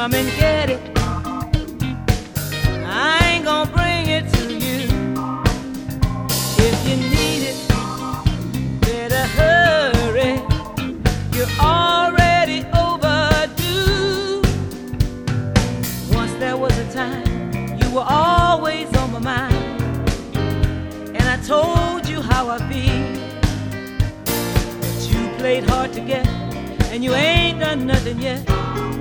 come and get it. I ain't gonna bring it to you. If you need it, better hurry. You're already overdue. Once there was a time you were always on my mind, and I told you how I feel. But you played hard to get, and you ain't done nothing yet.